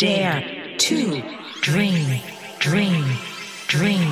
Dare to dream, dream, dream.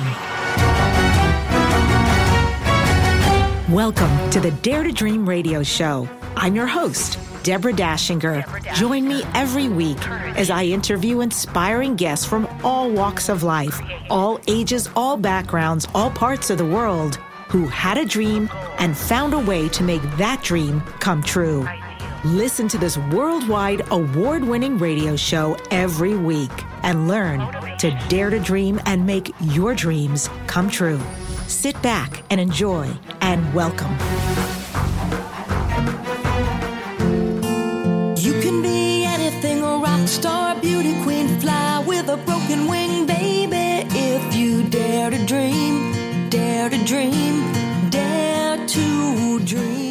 Welcome to the Dare to Dream radio show. I'm your host, Deborah Dashinger. Join me every week as I interview inspiring guests from all walks of life, all ages, all backgrounds, all parts of the world, who had a dream and found a way to make that dream come true. Listen to this worldwide award-winning radio show every week and learn to dare to dream and make your dreams come true. Sit back and enjoy, and welcome. You can be anything, a rock star, beauty queen, fly with a broken wing, baby. If you dare to dream, dare to dream, dare to dream.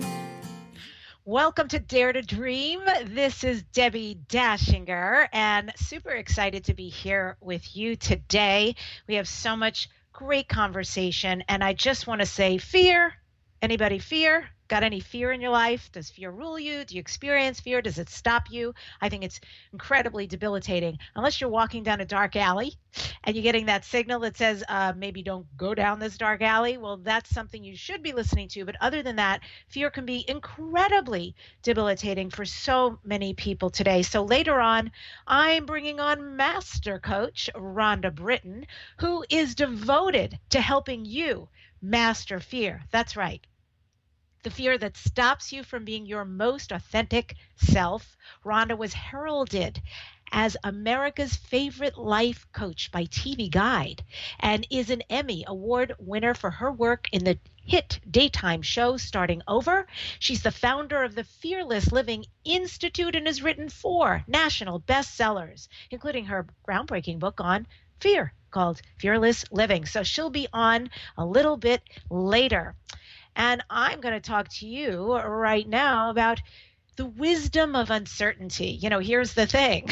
Welcome to Dare to Dream. This is Debbie Dashinger, and super excited to be here with you today. We have so much great conversation, and I just want to say fear. Anybody fear? Got any fear in your life? Does fear rule you? Do you experience fear? Does it stop you? I think it's incredibly debilitating. Unless you're walking down a dark alley and you're getting that signal that says, maybe don't go down this dark alley. Well, that's something you should be listening to. But other than that, fear can be incredibly debilitating for so many people today. So later on, I'm bringing on Master Coach Rhonda Britton, who is devoted to helping you master fear. That's right. The fear that stops you from being your most authentic self. Rhonda was heralded as America's favorite life coach by TV Guide and is an Emmy Award winner for her work in the hit daytime show Starting Over. She's the founder of the Fearless Living Institute and has written 4 national bestsellers, including her groundbreaking book on fear called Fearless Living. So she'll be on a little bit later. And I'm going to talk to you right now about the wisdom of uncertainty. You know, here's the thing.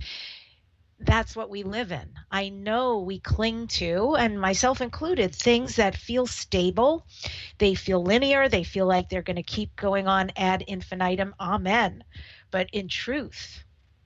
That's what we live in. I know we cling to, and myself included, things that feel stable. They feel linear. They feel like they're going to keep going on ad infinitum. Amen. But in truth,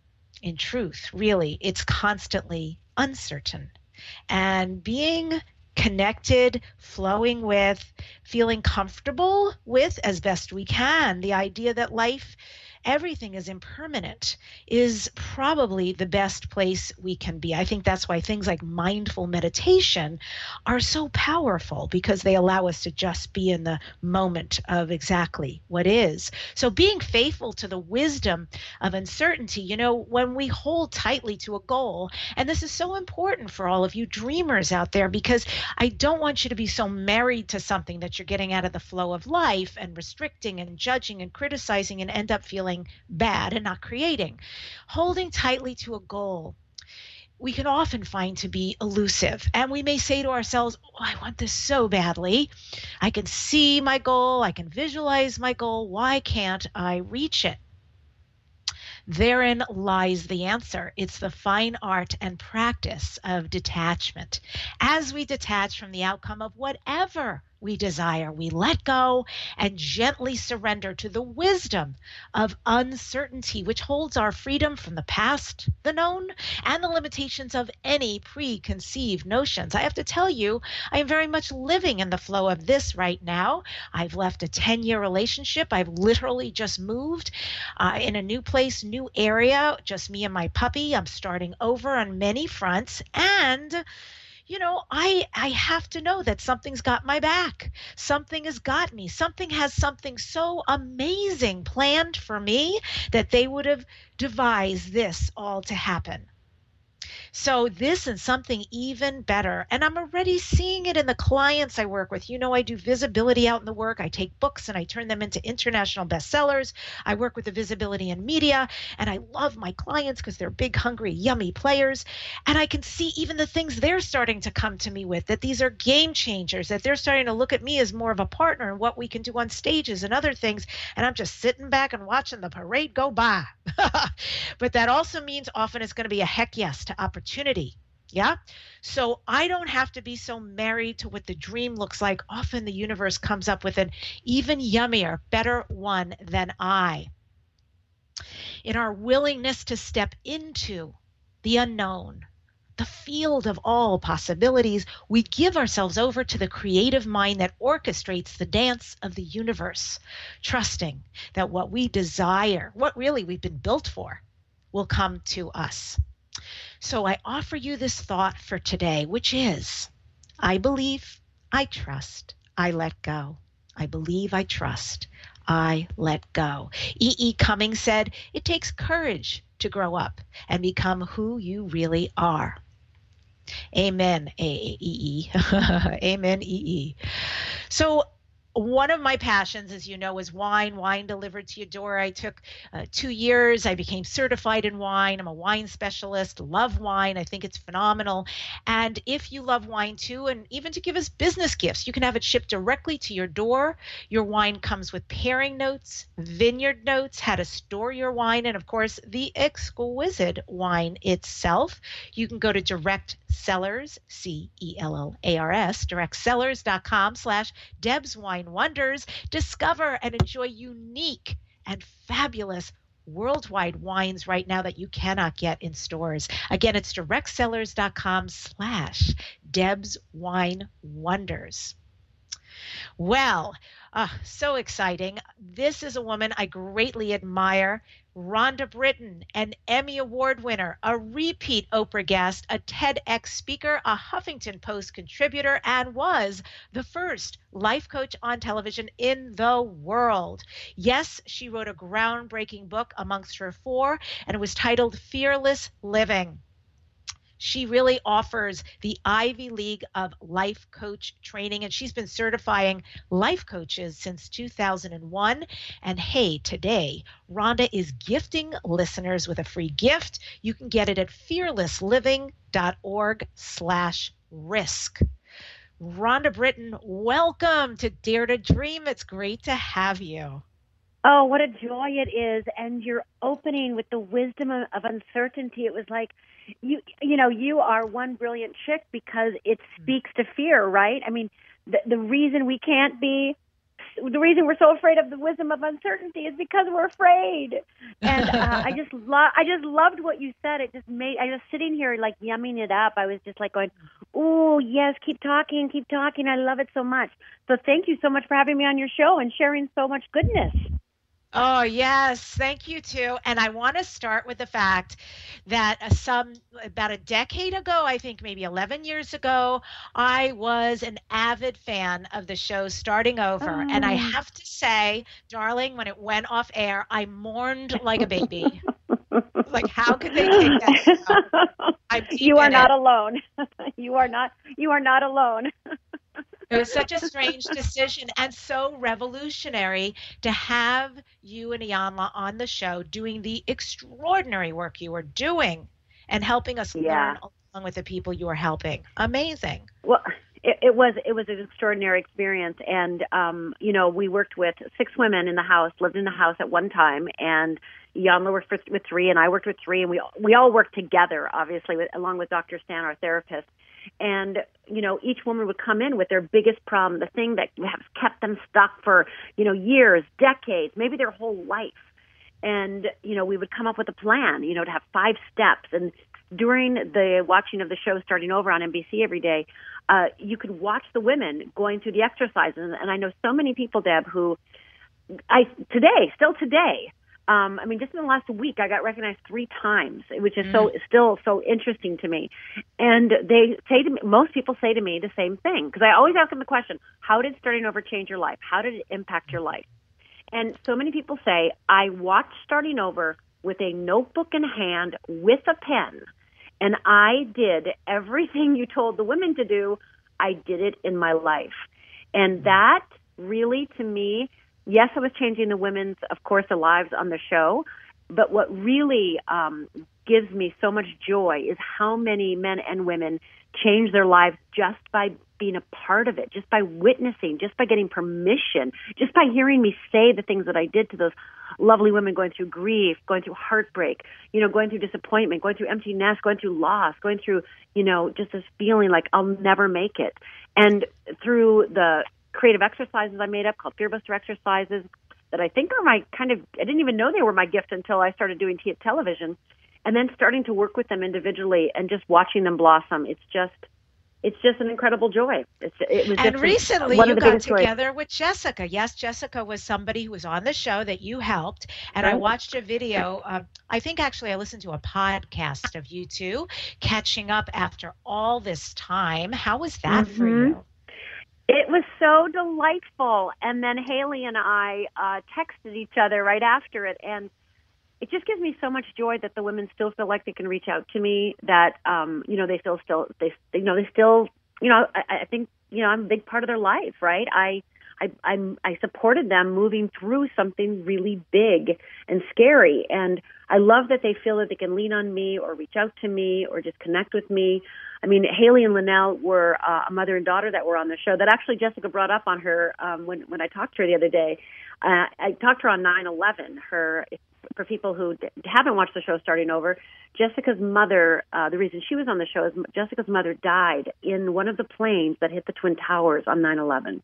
really, it's constantly uncertain. And being connected, flowing with, feeling comfortable with as best we can, the idea that life, everything is impermanent, is probably the best place we can be. I think that's why things like mindful meditation are so powerful, because they allow us to just be in the moment of exactly what is. So being faithful to the wisdom of uncertainty, you know, when we hold tightly to a goal, and this is so important for all of you dreamers out there, because I don't want you to be so married to something that you're getting out of the flow of life and restricting and judging and criticizing and end up feeling bad and not creating. Holding tightly to a goal, we can often find to be elusive. And we may say to ourselves, oh, I want this so badly. I can see my goal. I can visualize my goal. Why can't I reach it? Therein lies the answer. It's the fine art and practice of detachment. As we detach from the outcome of whatever we desire, we let go and gently surrender to the wisdom of uncertainty, which holds our freedom from the past, the known, and the limitations of any preconceived notions. I have to tell you, I am very much living in the flow of this right now. I've left a 10-year relationship. I've literally just moved in a new place, new area, just me and my puppy. I'm starting over on many fronts, and you know, I have to know that something's got my back. Something has got me. Something has something so amazing planned for me that they would have devised this all to happen. So this and something even better. And I'm already seeing it in the clients I work with. You know, I do visibility out in the work. I take books and I turn them into international bestsellers. I work with the visibility in media, and I love my clients because they're big, hungry, yummy players. And I can see even the things they're starting to come to me with, that these are game changers, that they're starting to look at me as more of a partner and what we can do on stages and other things. And I'm just sitting back and watching the parade go by. But that also means often it's going to be a heck yes to opportunity. Yeah. So I don't have to be so married to what the dream looks like. Often the universe comes up with an even yummier, better one than I. In our willingness to step into the unknown, the field of all possibilities, we give ourselves over to the creative mind that orchestrates the dance of the universe, trusting that what we desire, what really we've been built for, will come to us. So I offer you this thought for today, which is, I believe, I trust, I let go. I believe, I trust, I let go. E.E. Cummings said, it takes courage to grow up and become who you really are. Amen, E.E. Amen, E.E. So one of my passions, as you know, is wine delivered to your door. I took 2 years. I became certified in wine. I'm a wine specialist, love wine. I think it's phenomenal. And if you love wine too, and even to give us business gifts, you can have it shipped directly to your door. Your wine comes with pairing notes, vineyard notes, how to store your wine, and of course, the exquisite wine itself. You can go to Direct Cellars, CELLARS, directsellers.com/Deb's Wine Wonders. Discover and enjoy unique and fabulous worldwide wines right now that you cannot get in stores. Again, it's directsellers.com/Deb's Wine Wonders. Well, so exciting. This is a woman I greatly admire. Rhonda Britten, an Emmy Award winner, a repeat Oprah guest, a TEDx speaker, a Huffington Post contributor, and was the first life coach on television in the world. Yes, she wrote a groundbreaking book amongst her 4, and it was titled Fearless Living. She really offers the Ivy League of life coach training, and she's been certifying life coaches since 2001. And hey, today, Rhonda is gifting listeners with a free gift. You can get it at fearlessliving.org/risk. Rhonda Britten, welcome to Dare to Dream. It's great to have you. Oh, what a joy it is. And you're opening with the wisdom of uncertainty. It was like, you know, you are one brilliant chick because it speaks to fear, right? I mean, the reason we can't be, the reason we're so afraid of the wisdom of uncertainty is because we're afraid. And I just loved what you said. It just made, I was sitting here like yumming it up. I was just like going, oh, yes, keep talking. I love it so much. So thank you so much for having me on your show and sharing so much goodness. Oh, yes. Thank you, too. And I want to start with the fact that about a decade ago, I think maybe 11 years ago, I was an avid fan of the show Starting Over. And I have to say, darling, when it went off air, I mourned like a baby. Like, how could they take that show? You are not alone. You are not alone. It was such a strange decision and so revolutionary to have you and Iyanla on the show doing the extraordinary work you were doing and helping us learn along with the people you were helping. Amazing. Well, it was an extraordinary experience. And, you know, we worked with 6 women in the house, lived in the house at one time. And Iyanla worked with 3 and I worked with 3. And we all worked together, obviously, along with Dr. Stan, our therapist. And, you know, each woman would come in with their biggest problem, the thing that has kept them stuck for, you know, years, decades, maybe their whole life. And, you know, we would come up with a plan, you know, to have 5 steps. And during the watching of the show Starting Over on NBC every day, you could watch the women going through the exercises. And I know so many people, Deb, who still today, I mean, just in the last week, I got recognized 3 times, which is still so interesting to me. And they say to me, most people say to me the same thing, because I always ask them the question, how did Starting Over change your life? How did it impact your life? And so many people say, I watched Starting Over with a notebook in hand with a pen, and I did everything you told the women to do. I did it in my life. And that really, to me, yes, I was changing the women's, of course, the lives on the show, but what really gives me so much joy is how many men and women change their lives just by being a part of it, just by witnessing, just by getting permission, just by hearing me say the things that I did to those lovely women going through grief, going through heartbreak, you know, going through disappointment, going through empty nest, going through loss, going through, you know, just this feeling like I'll never make it. And through the creative exercises I made up called Fear Buster exercises that I think are my I didn't even know they were my gift until I started doing television. and then starting to work with them individually and just watching them blossom. It's just an incredible joy. It was and just recently one you of the got biggest together joys. with Jessica. Yes, Jessica was somebody who was on the show that you helped. And I Right. watched a video. I think actually I listened to a podcast of you two catching up after all this time. How was that for you? It was so delightful. And then Haley and I texted each other right after it. And it just gives me so much joy that the women still feel like they can reach out to me, that, they I think, I'm a big part of their life, right? I supported them moving through something really big and scary. And I love that they feel that they can lean on me or reach out to me or just connect with me. I mean, Haley and Linnell were a mother and daughter that were on the show that actually Jessica brought up on her when I talked to her the other day. I talked to her on 9/11. For people who haven't watched the show Starting Over, Jessica's mother, the reason she was on the show is Jessica's mother died in one of the planes that hit the Twin Towers on 9/11.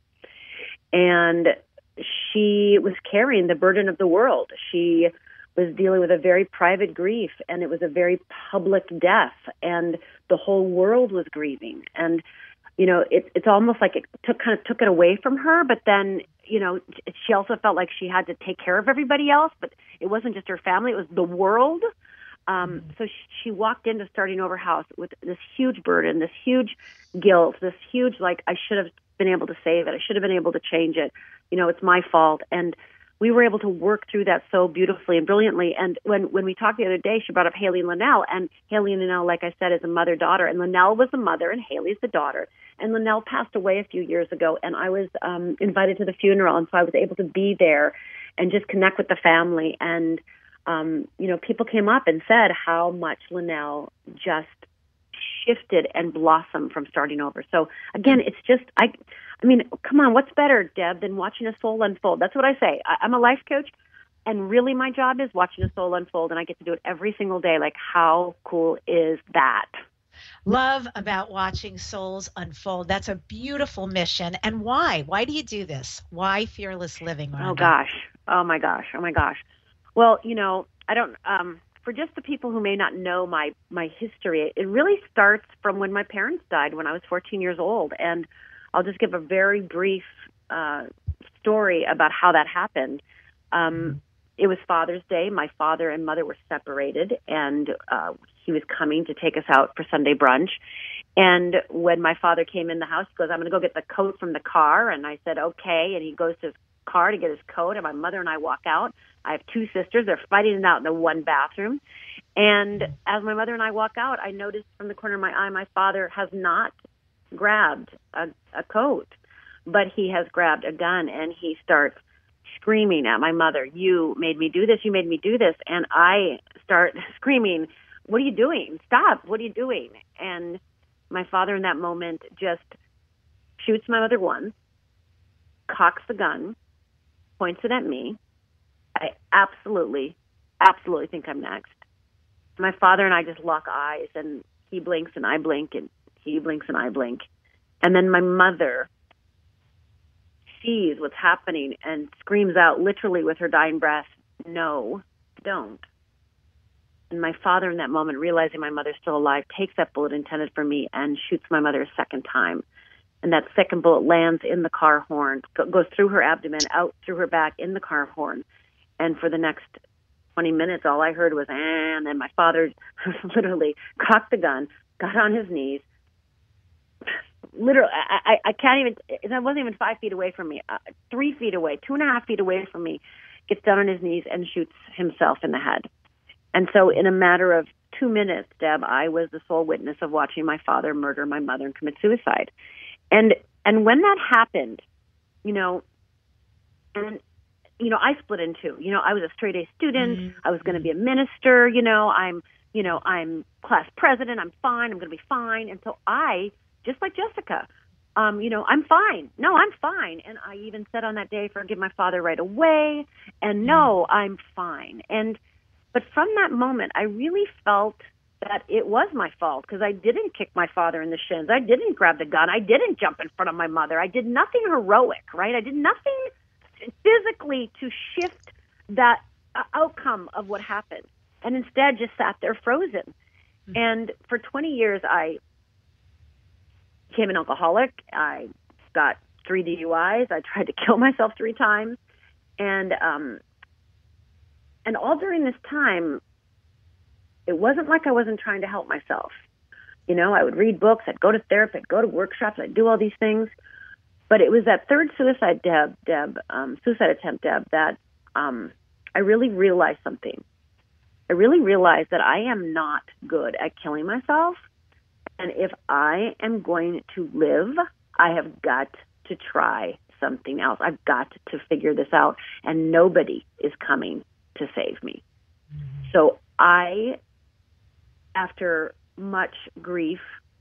And she was carrying the burden of the world. She was dealing with a very private grief, and it was a very public death, and the whole world was grieving. And it's almost like it took it away from her, but then, she also felt like she had to take care of everybody else, but it wasn't just her family, it was the world. So she walked into Starting Over House with this huge burden, this huge guilt, this huge, like, I should have been able to save it. I should have been able to change it. It's my fault. And we were able to work through that so beautifully and brilliantly. And when we talked the other day, she brought up Haley and Linnell. And Haley and Linnell, like I said, is a mother-daughter. And Linnell was the mother and Haley's the daughter. And Linnell passed away a few years ago. And I was invited to the funeral. And so I was able to be there and just connect with the family. And, people came up and said how much Linnell just shifted and blossomed from Starting Over. So again, it's just, I mean, come on, what's better, Deb, than watching a soul unfold? That's what I say. I'm a life coach, and really my job is watching a soul unfold, and I get to do it every single day. Like, how cool is that? Love about watching souls unfold. That's a beautiful mission. And why? Why do you do this? Why Fearless Living, Rhonda? Oh, gosh. Oh, my gosh. Well, I don't... for just the people who may not know my history, it really starts from when my parents died when I was 14 years old. And I'll just give a very brief story about how that happened. It was Father's Day. My father and mother were separated, and he was coming to take us out for Sunday brunch. And when my father came in the house, he goes, I'm going to go get the coat from the car. And I said, okay. And he goes to his car to get his coat, and my mother and I walk out. I have two sisters. They're fighting it out in the one bathroom. And as my mother and I walk out, I noticed from the corner of my eye, my father has not grabbed a coat, but he has grabbed a gun, and he starts screaming at my mother, you made me do this, you made me do this. And I start screaming, what are you doing? Stop, what are you doing? And my father in that moment just shoots my mother once, cocks the gun, points it at me. I absolutely think I'm next. My father and I just lock eyes, and he blinks and I blink, and he blinks and I blink. And then my mother sees what's happening and screams out literally with her dying breath, no, don't. And my father in that moment, realizing my mother's still alive, takes that bullet intended for me and shoots my mother a second time. And that second bullet lands in the car horn, goes through her abdomen, out through her back, in the car horn. And for the next 20 minutes, all I heard was, and then my father literally cocked the gun, got on his knees. Literally, I can't even, that wasn't even 5 feet away from me, 3 feet away, 2.5 feet away from me, gets down on his knees and shoots himself in the head. And so in a matter of 2 minutes, Deb, I was the sole witness of watching my father murder my mother and commit suicide. And when that happened, I split in two. I was a straight A student. Mm-hmm. I was going to be a minister. I'm class president. I'm fine. I'm going to be fine. And so I, just like Jessica, I'm fine. No, I'm fine. And I even said on that day, forgive my father right away. And no, I'm fine. But from that moment, I really felt that it was my fault because I didn't kick my father in the shins. I didn't grab the gun. I didn't jump in front of my mother. I did nothing heroic, right? I did nothing physically to shift that outcome of what happened. and instead just sat there frozen. Mm-hmm. And for 20 years, I became an alcoholic. I got 3 DUIs. I tried to kill myself 3 times. And all during this time, it wasn't like I wasn't trying to help myself. You know, I would read books, I'd go to therapy, I'd go to workshops, I'd do all these things. But it was that third suicide attempt, Deb, that I really realized something. I really realized that I am not good at killing myself. And if I am going to live, I have got to try something else. I've got to figure this out. And nobody is coming to save me. Mm-hmm. So I, after much grief,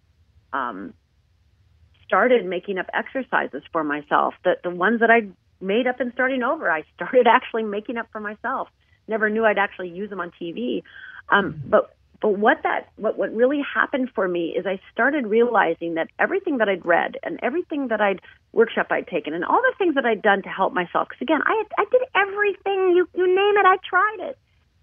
started making up exercises for myself. The ones that I made up and starting over, I started actually making up for myself. Never knew I'd actually use them on TV. But what really happened for me is I started realizing that everything that I'd read and everything that workshop I'd taken and all the things that I'd done to help myself, because again, I did everything, you name it, I tried it.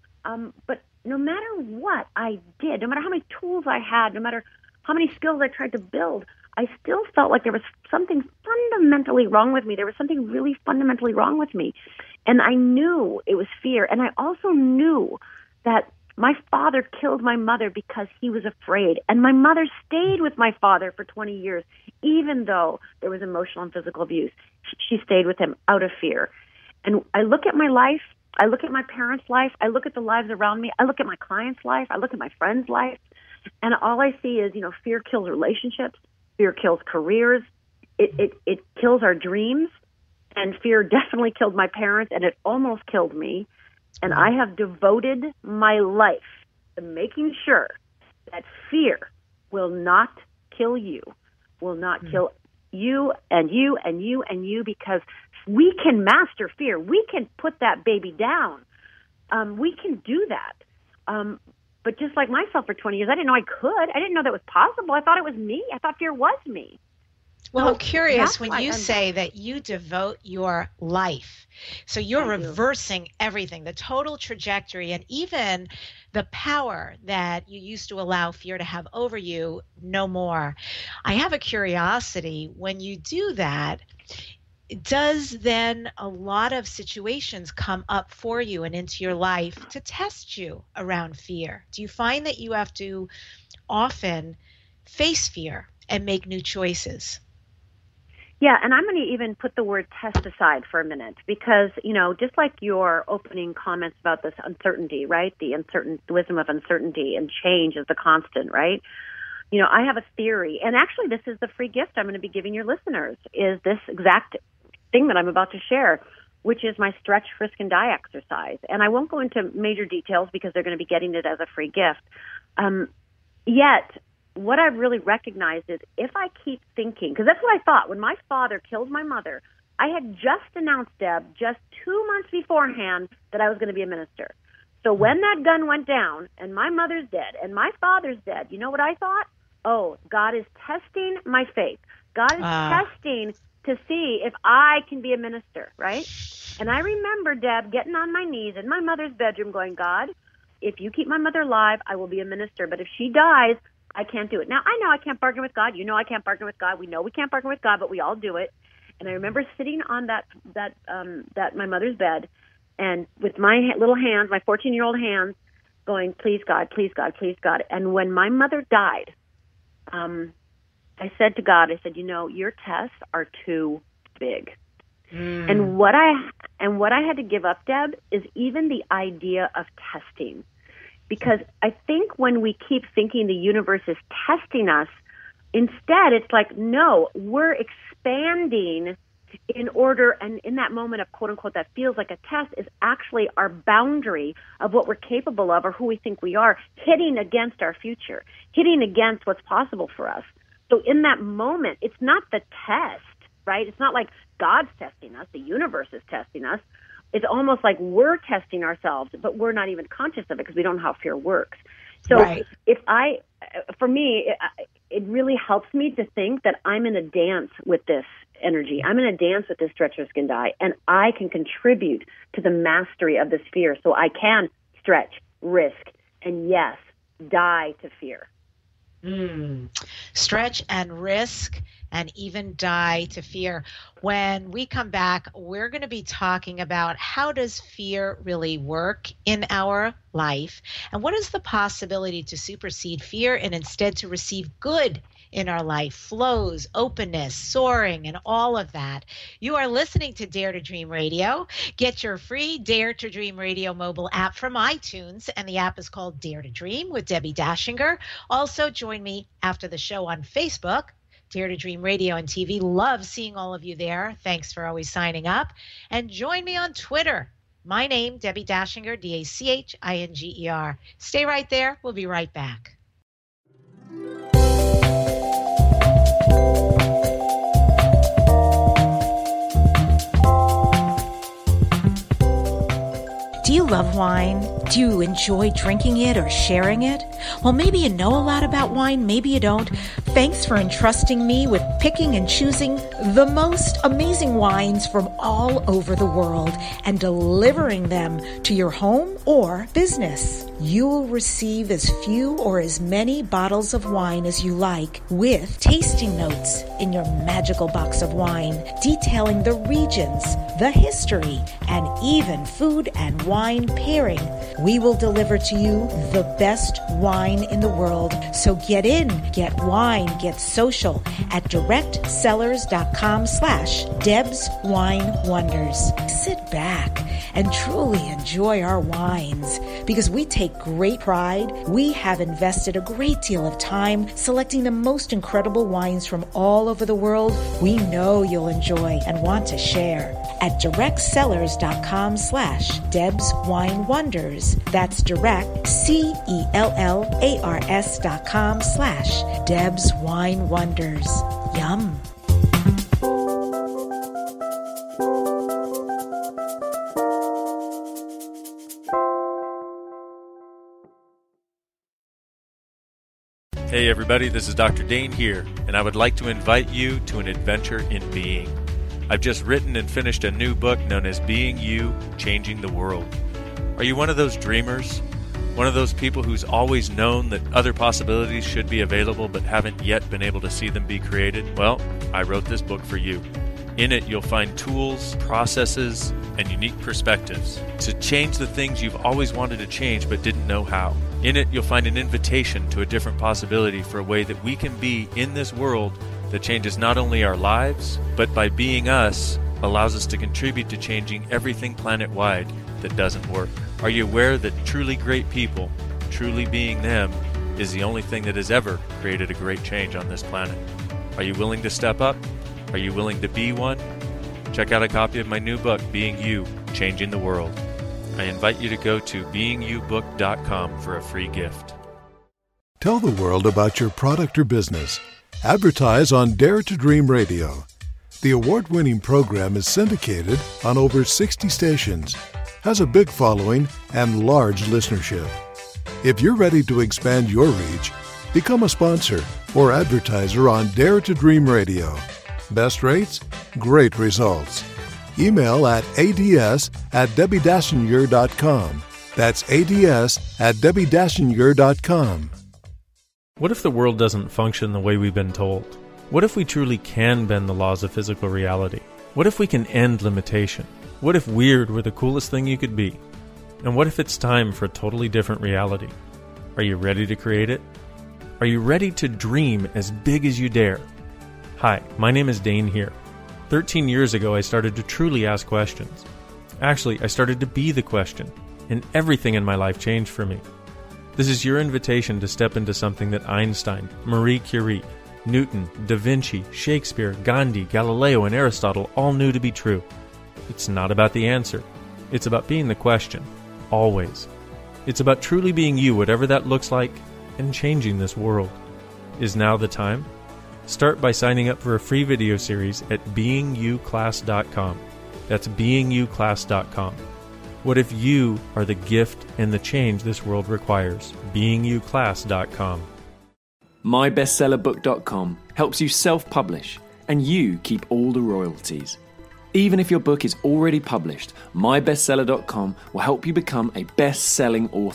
But no matter what I did, no matter how many tools I had, no matter how many skills I tried to build, I still felt like there was something fundamentally wrong with me. There was something really fundamentally wrong with me. And I knew it was fear. And I also knew that my father killed my mother because he was afraid. And my mother stayed with my father for 20 years, even though there was emotional and physical abuse. She stayed with him out of fear. And I look at my life, I look at my parents' life, I look at the lives around me, I look at my clients' life, I look at my friends' life, and all I see is, fear kills relationships, fear kills careers, it kills our dreams, and fear definitely killed my parents, and it almost killed me. And I have devoted my life to making sure that fear will not kill you, will not kill you and you and you and you, because we can master fear. We can put that baby down. We can do that. But just like myself for 20 years, I didn't know I could. I didn't know that was possible. I thought it was me. I thought fear was me. Well, so I'm curious when you say that you devote your life. So you're reversing everything, the total trajectory, and even the power that you used to allow fear to have over you, no more. I have a curiosity. When you do that, does then a lot of situations come up for you and into your life to test you around fear? Do you find that you have to often face fear and make new choices? Yeah, and I'm going to even put the word test aside for a minute because, just like your opening comments about this uncertainty, right? The wisdom of uncertainty and change is the constant, right? I have a theory, and actually this is the free gift I'm going to be giving your listeners, is this exact thing that I'm about to share, which is my stretch, frisk, and die exercise. And I won't go into major details because they're going to be getting it as a free gift. Yet, what I've really recognized is if I keep thinking, because that's what I thought. When my father killed my mother, I had just announced, Deb, just 2 months beforehand that I was going to be a minister. So when that gun went down and my mother's dead and my father's dead, you know what I thought? Oh, God is testing my faith. God is testing to see if I can be a minister, right? And I remember, Deb, getting on my knees in my mother's bedroom going, God, if you keep my mother alive, I will be a minister. But if she dies, I can't do it. Now, I know I can't bargain with God. You know I can't bargain with God. We know we can't bargain with God, but we all do it. And I remember sitting on that my mother's bed and with my little hands, my 14-year-old hands, going, please, God, please, God, please, God. And when my mother died, I said to God, your tests are too big. And what I had to give up, Deb, is even the idea of testing. Because I think when we keep thinking the universe is testing us, instead it's like, no, we're expanding in order, and in that moment of quote unquote that feels like a test is actually our boundary of what we're capable of or who we think we are, hitting against our future, hitting against what's possible for us. So in that moment, it's not the test, right? It's not like God's testing us, the universe is testing us. It's almost like we're testing ourselves, but we're not even conscious of it because we don't know how fear works. So right. For me, it really helps me to think that I'm in a dance with this energy. I'm in a dance with this stretch, risk, and die, and I can contribute to the mastery of this fear. So I can stretch, risk, and yes, die to fear. Stretch and risk and even die to fear. When we come back, we're going to be talking about how does fear really work in our life, and what is the possibility to supersede fear and instead to receive good in our life, flows, openness, soaring, and all of that. You are listening to Dare to Dream Radio. Get your free Dare to Dream Radio mobile app from iTunes, and the app is called Dare to Dream with Debbie Dashinger. Also, join me after the show on Facebook, Dare to Dream Radio and TV. Love seeing all of you there. Thanks for always signing up. And join me on Twitter. My name, Debbie Dashinger, Dachinger. Stay right there. We'll be right back. Do you love wine? Do you enjoy drinking it or sharing it? Well, maybe you know a lot about wine, maybe you don't. Thanks for entrusting me with picking and choosing the most amazing wines from all over the world and delivering them to your home or business. You will receive as few or as many bottles of wine as you like, with tasting notes in your magical box of wine detailing the regions, the history, and even food and wine pairing. We will deliver to you the best wine in the world. So get in, get wine, get social at directsellers.com/Deb's Wine Wonders. Sit back and truly enjoy our wines, because we take great pride. We have invested a great deal of time selecting the most incredible wines from all over the world we know you'll enjoy and want to share at directsellers.com/Deb's Wine Wonders. That's direct, CELLARS.com/Deb's Wine Wonders. Yum. Hey everybody, this is Dr. Dane here, and I would like to invite you to an adventure in being. I've just written and finished a new book known as Being You, Changing the World. Are you one of those dreamers? One of those people who's always known that other possibilities should be available but haven't yet been able to see them be created? Well, I wrote this book for you. In it, you'll find tools, processes, and unique perspectives to change the things you've always wanted to change but didn't know how. In it, you'll find an invitation to a different possibility for a way that we can be in this world that changes not only our lives, but by being us, allows us to contribute to changing everything planet-wide that doesn't work. Are you aware that truly great people, truly being them, is the only thing that has ever created a great change on this planet? Are you willing to step up? Are you willing to be one? Check out a copy of my new book, Being You, Changing the World. I invite you to go to beingyoubook.com for a free gift. Tell the world about your product or business. Advertise on Dare to Dream Radio. The award-winning program is syndicated on over 60 stations, has a big following, and large listenership. If you're ready to expand your reach, become a sponsor or advertiser on Dare to Dream Radio. Best rates, great results. Email at ads@DebbieDashinger.com. That's ads@DebbieDashinger.com. What if the world doesn't function the way we've been told? What if we truly can bend the laws of physical reality? What if we can end limitation? What if weird were the coolest thing you could be? And what if it's time for a totally different reality? Are you ready to create it? Are you ready to dream as big as you dare? Hi, my name is Dane here. 13 years ago, I started to truly ask questions. Actually, I started to be the question, and everything in my life changed for me. This is your invitation to step into something that Einstein, Marie Curie, Newton, Da Vinci, Shakespeare, Gandhi, Galileo, and Aristotle all knew to be true. It's not about the answer. It's about being the question, always. It's about truly being you, whatever that looks like, and changing this world. Is now the time? Start by signing up for a free video series at beingyouclass.com. That's beingyouclass.com. What if you are the gift and the change this world requires? beingyouclass.com. MyBestsellerBook.com helps you self-publish, and you keep all the royalties. Even if your book is already published, MyBestseller.com will help you become a best-selling author.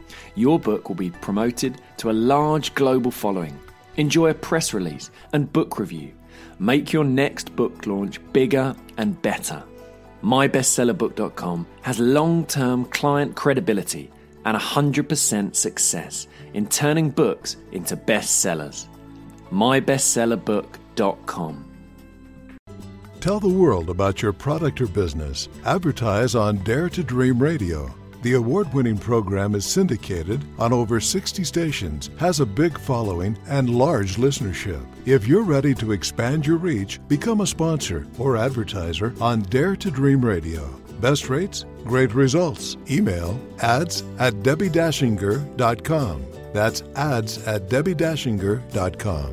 Your book will be promoted to a large global following. Enjoy a press release and book review. Make your next book launch bigger and better. MyBestsellerBook.com has long-term client credibility and 100% success in turning books into bestsellers. MyBestsellerBook.com. Tell the world about your product or business. Advertise on Dare to Dream Radio. The award-winning program is syndicated on over 60 stations, has a big following, and large listenership. If you're ready to expand your reach, become a sponsor or advertiser on Dare to Dream Radio. Best rates, great results. Email ads@DebbieDashinger.com. That's ads@DebbieDashinger.com.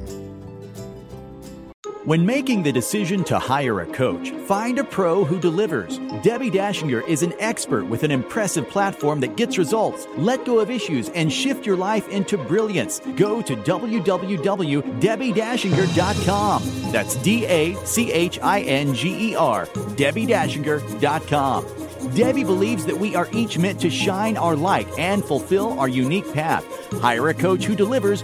When making the decision to hire a coach, find a pro who delivers. Debbie Dashinger is an expert with an impressive platform that gets results. Let go of issues and shift your life into brilliance. Go to www.DebbieDashinger.com. That's DACHINGER, DebbieDashinger.com. Debbie believes that we are each meant to shine our light and fulfill our unique path. Hire a coach who delivers.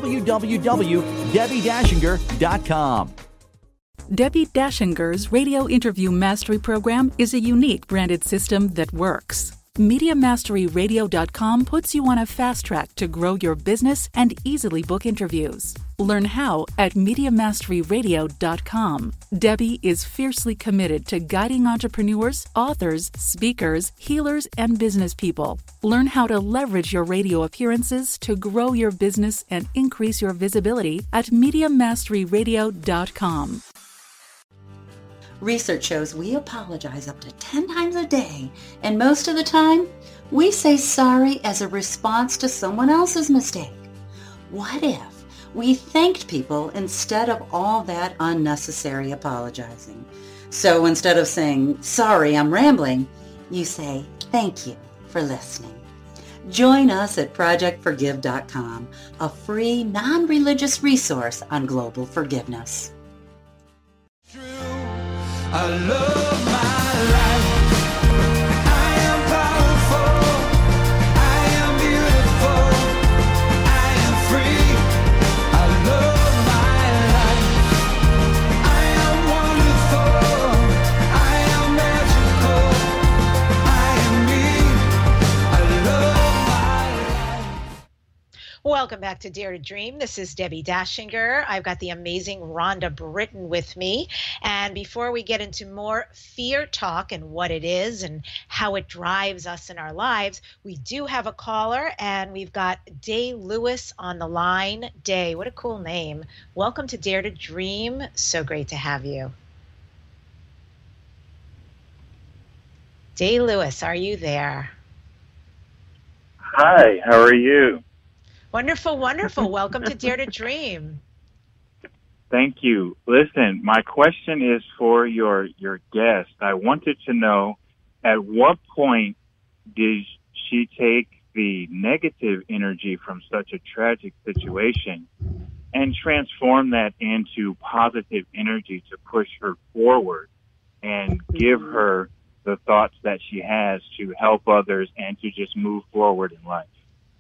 www.DebbieDashinger.com. Debbie Dashinger's Radio Interview Mastery Program is a unique branded system that works. MediaMasteryRadio.com puts you on a fast track to grow your business and easily book interviews. Learn how at MediaMasteryRadio.com. Debbie is fiercely committed to guiding entrepreneurs, authors, speakers, healers, and business people. Learn how to leverage your radio appearances to grow your business and increase your visibility at MediaMasteryRadio.com. Research shows we apologize up to 10 times a day, and most of the time, we say sorry as a response to someone else's mistake. What if we thanked people instead of all that unnecessary apologizing? So instead of saying, sorry, I'm rambling, you say, thank you for listening. Join us at ProjectForgive.com, a free, non-religious resource on global forgiveness. I love my life. I am powerful. I am beautiful. I am free. I love my life. I am wonderful. I am magical. I am me. I love my life. Welcome back to Dare to Dream. This is Debbie Dashinger. I've got the amazing Rhonda Britton with me. And before we get into more fear talk and what it is and how it drives us in our lives, we do have a caller, and we've got Day Lewis on the line. Day, what a cool name. Welcome to Dare to Dream. So great to have you. Day Lewis, are you there? Hi, how are you? Wonderful, wonderful. Welcome to Dare to Dream. Thank you. Listen, my question is for your guest. I wanted to know, at what point did she take the negative energy from such a tragic situation and transform that into positive energy to push her forward and give her the thoughts that she has to help others and to just move forward in life?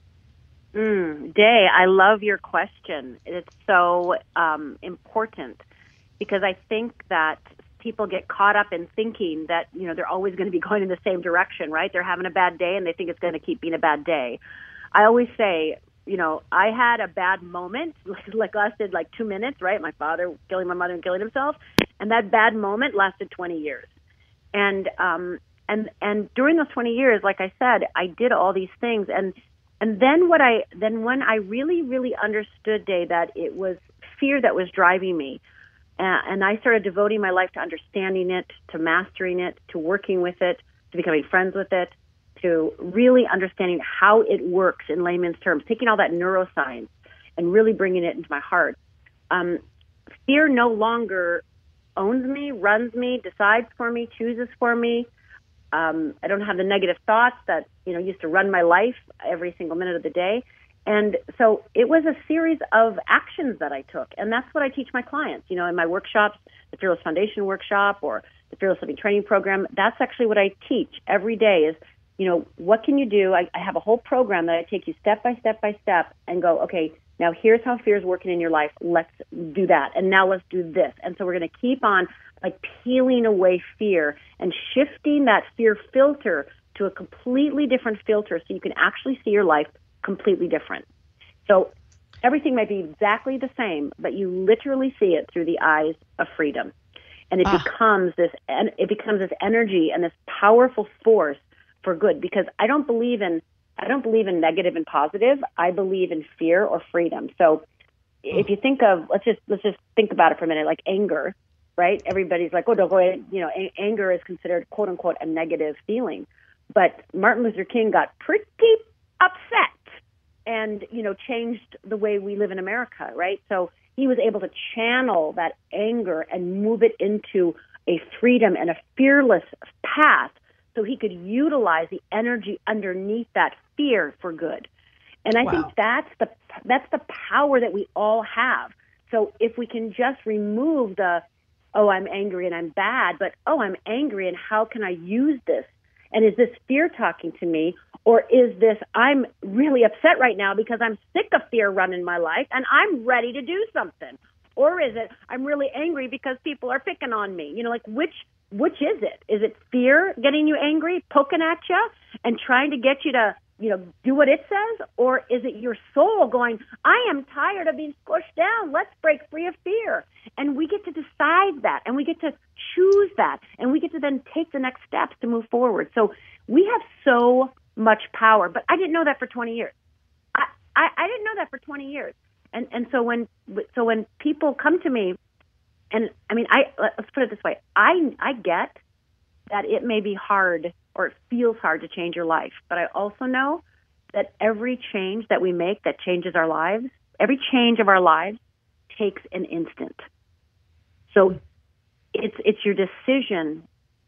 Day, I love your question. It's so important, because I think that people get caught up in thinking that, you know, they're always going to be going in the same direction, right? They're having a bad day and they think it's going to keep being a bad day. I always say, you know, I had a bad moment, like lasted like 2 minutes, right? My father killing my mother and killing himself. And that bad moment lasted 20 years. And during those 20 years, like I said, I did all these things. And then when I really, really understood, Day, that it was fear that was driving me, and I started devoting my life to understanding it, to mastering it, to working with it, to becoming friends with it, to really understanding how it works in layman's terms, taking all that neuroscience and really bringing it into my heart. Fear no longer owns me, runs me, decides for me, chooses for me. I don't have the negative thoughts that, you know, used to run my life every single minute of the day. And so it was a series of actions that I took. And that's what I teach my clients, you know, in my workshops, the Fearless Foundation workshop or the Fearless Living Training Program. That's actually what I teach every day is, what can you do? I have a whole program that I take you step by step by step and go, okay, now here's how fear is working in your life. Let's do that. And now let's do this. And so we're going to keep on peeling away fear and shifting that fear filter to a completely different filter so you can actually see your life completely different. So everything might be exactly the same, but you literally see it through the eyes of freedom. And it becomes this energy and this powerful force for good, because I don't believe in negative and positive. I believe in fear or freedom. So if you think of, let's just think about it for a minute, like anger, right? Everybody's like, oh, don't go ahead. Anger is considered, quote unquote, a negative feeling. But Martin Luther King got pretty upset and, changed the way we live in America, right? So he was able to channel that anger and move it into a freedom and a fearless path so he could utilize the energy underneath that fear for good. And I think that's the power that we all have. So if we can just remove the, oh, I'm angry and I'm bad, but, oh, I'm angry and how can I use this? And is this fear talking to me? Or is this, I'm really upset right now because I'm sick of fear running my life and I'm ready to do something? Or is it, I'm really angry because people are picking on me? Which is it? Is it fear getting you angry, poking at you and trying to get you to, do what it says? Or is it your soul going, I am tired of being squished down. Let's break free of fear. And we get to decide that, and we get to choose that, and we get to then take the next steps to move forward. So we have so much power, but I didn't know that for 20 years. I didn't know that for 20 years. And so when people come to me, and I mean, let's put it this way. I get that it may be hard or it feels hard to change your life, but I also know that every change that we make that changes our lives, every change of our lives takes an instant. So it's your decision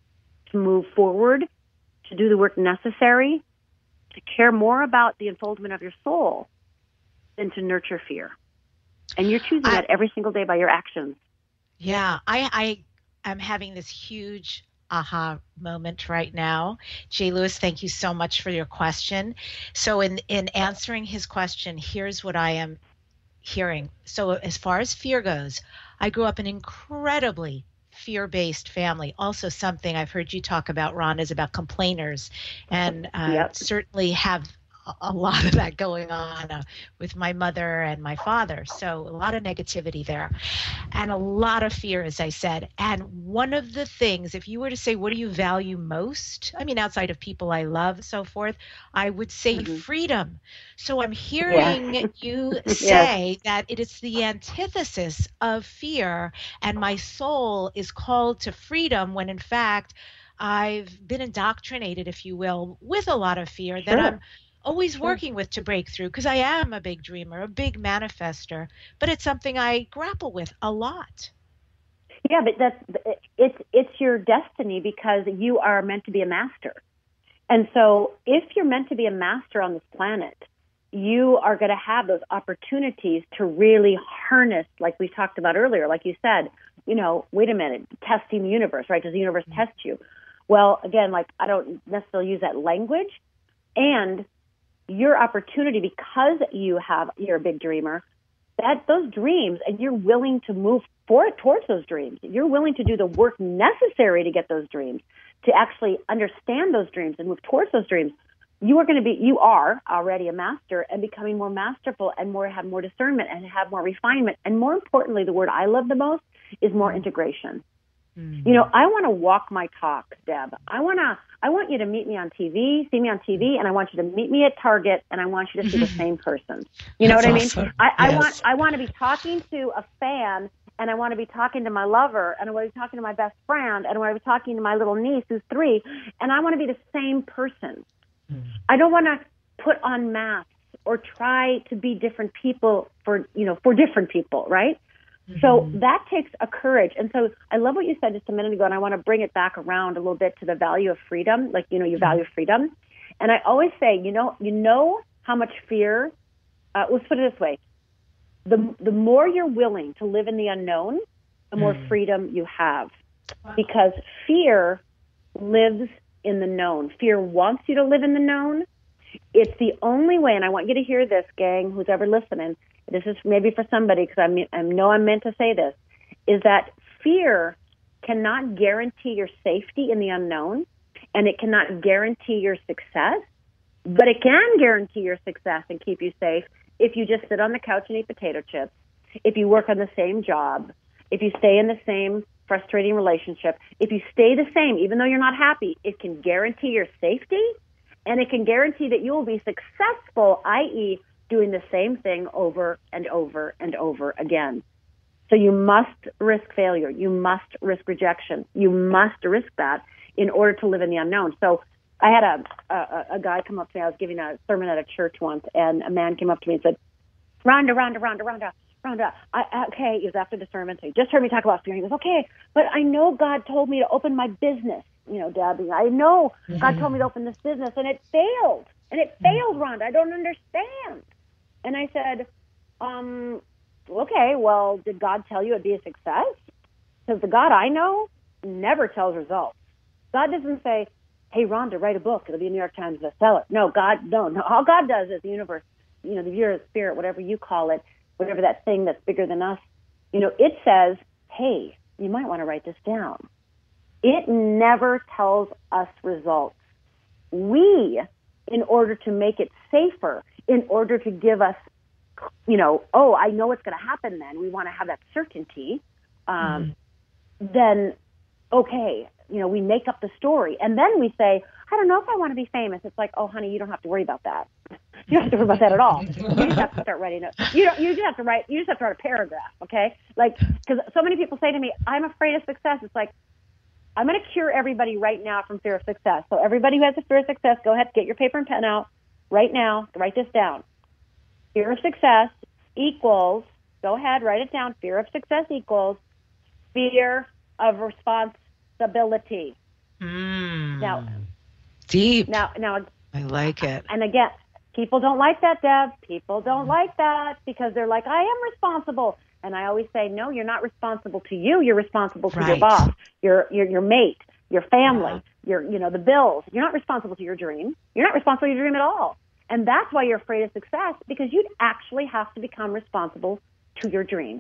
to move forward, to do the work necessary, to care more about the unfoldment of your soul than to nurture fear. And you're choosing that every single day by your actions. Yeah, I'm having this huge aha moment right now. Jay Lewis, thank you so much for your question. So in answering his question, here's what I am hearing. So as far as fear goes, I grew up in an incredibly fear-based family. Also something I've heard you talk about, Ron, is about complainers, and certainly have a lot of that going on with my mother and my father. So a lot of negativity there and a lot of fear, as I said. And one of the things, if you were to say, what do you value most? I mean, outside of people I love, so forth, I would say freedom. So I'm hearing you say that it is the antithesis of fear, and my soul is called to freedom, when in fact, I've been indoctrinated, if you will, with a lot of fear that I'm always working with to break through, because I am a big dreamer, a big manifester, but it's something I grapple with a lot. Yeah, but it's your destiny, because you are meant to be a master. And so if you're meant to be a master on this planet, you are going to have those opportunities to really harness, like we talked about earlier, like you said, wait a minute, testing the universe, right? Does the universe test you? Well, again, I don't necessarily use that language. And your opportunity, because you're a big dreamer, that those dreams, and you're willing to move towards those dreams. You're willing to do the work necessary to get those dreams, to actually understand those dreams and move towards those dreams. You are already a master, and becoming more masterful and have more discernment and have more refinement. And more importantly, the word I love the most is more integration. Mm-hmm. I want to walk my talk, Deb. I want you to meet me on TV, see me on TV, and I want you to meet me at Target, and I want you to see the same person. You know what I mean? Awesome. I want to be talking to a fan, and I want to be talking to my lover, and I want to be talking to my best friend, and I want to be talking to my little niece who's 3, and I want to be the same person. Mm-hmm. I don't want to put on masks or try to be different people for different people, right? So that takes a courage. And so I love what you said just a minute ago, and I want to bring it back around a little bit to the value of freedom. You value freedom. And I always say, you know how much fear, let's put it this way, the more you're willing to live in the unknown, the more freedom you have. Because fear lives in the known. Fear wants you to live in the known. It's the only way, and I want you to hear this, gang, who's ever listening. This is maybe for somebody, because I know I'm meant to say this, is that fear cannot guarantee your safety in the unknown, and it cannot guarantee your success, but it can guarantee your success and keep you safe if you just sit on the couch and eat potato chips, if you work on the same job, if you stay in the same frustrating relationship, if you stay the same, even though you're not happy, it can guarantee your safety, and it can guarantee that you will be successful, i.e., doing the same thing over and over and over again. So you must risk failure. You must risk rejection. You must risk that in order to live in the unknown. So I had a guy come up to me. I was giving a sermon at a church once, and a man came up to me and said, Rhonda, okay, it was after the sermon, so he just heard me talk about fear. He goes, okay, but I know God told me to open my business, Debbie. I know God told me to open this business, and it failed. And it failed, Rhonda. I don't understand. And I said, okay, well, did God tell you it'd be a success? Because the God I know never tells results. God doesn't say, hey, Rhonda, write a book. It'll be a New York Times bestseller. No. All God does is the universe, the viewer, spirit, whatever you call it, whatever that thing that's bigger than us, it says, hey, you might want to write this down. It never tells us results. We, in order to make it safer, in order to give us, I know what's going to happen then, we want to have that certainty, then, okay, we make up the story. And then we say, I don't know if I want to be famous. It's like, oh, honey, you don't have to worry about that. You don't have to worry about that at all. You just have to start writing it. You just have to write a paragraph, okay? Like, because so many people say to me, I'm afraid of success. It's like, I'm going to cure everybody right now from fear of success. So everybody who has a fear of success, go ahead, get your paper and pen out right now. Write this down. Fear of success equals, go ahead, write it down. Fear of success equals fear of responsibility. Now, deep. Now, I like it. And again, people don't like that, Deb. People don't like that because they're like, I am responsible. And I always say, no, you're not responsible to you. You're responsible to your boss, your mate, your family, the bills. You're not responsible to your dream. You're not responsible to your dream at all. And that's why you're afraid of success, because you'd actually have to become responsible to your dream.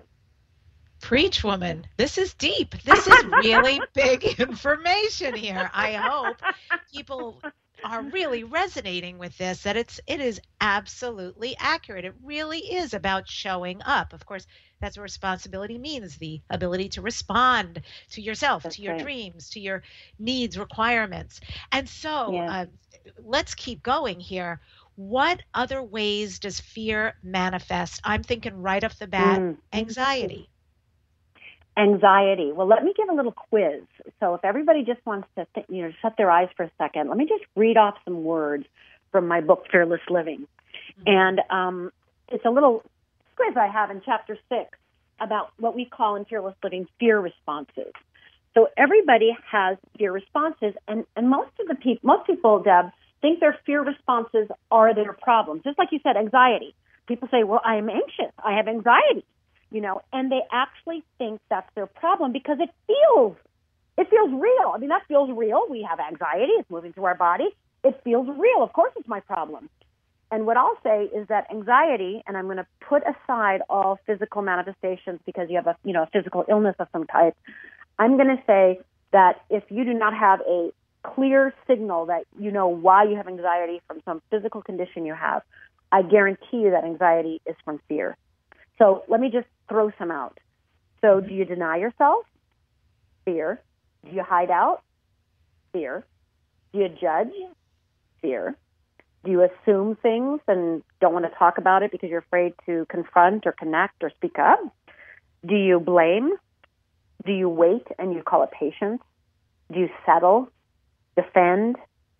Preach, woman. This is deep. This is really big information here. I hope people are really resonating with this, that it is absolutely accurate. It really is about showing up. Of course, that's what responsibility means, the ability to respond to yourself, to your dreams, to your needs, requirements. And so let's keep going here. What other ways does fear manifest? I'm thinking right off the bat, anxiety. Anxiety. Well, let me give a little quiz. So if everybody just wants to, shut their eyes for a second, let me just read off some words from my book, Fearless Living. And it's a little quiz I have in chapter 6 about what we call in Fearless Living fear responses. So everybody has fear responses, and most people, Deb, think their fear responses are their problems. Just like you said, anxiety. People say, well, I am anxious. I have anxiety. And they actually think that's their problem because it feels real. I mean, that feels real. We have anxiety. It's moving through our body. It feels real. Of course it's my problem. And what I'll say is that anxiety, and I'm going to put aside all physical manifestations because you have a physical illness of some type. I'm going to say that if you do not have a clear signal that you know why you have anxiety from some physical condition you have, I guarantee you that anxiety is from fear. So let me just throw some out. So do you deny yourself? Fear. Do you hide out? Fear. Do you judge? Fear. Do you assume things and don't want to talk about it because you're afraid to confront or connect or speak up? Do you blame? Do you wait and you call it patience? Do you settle, defend,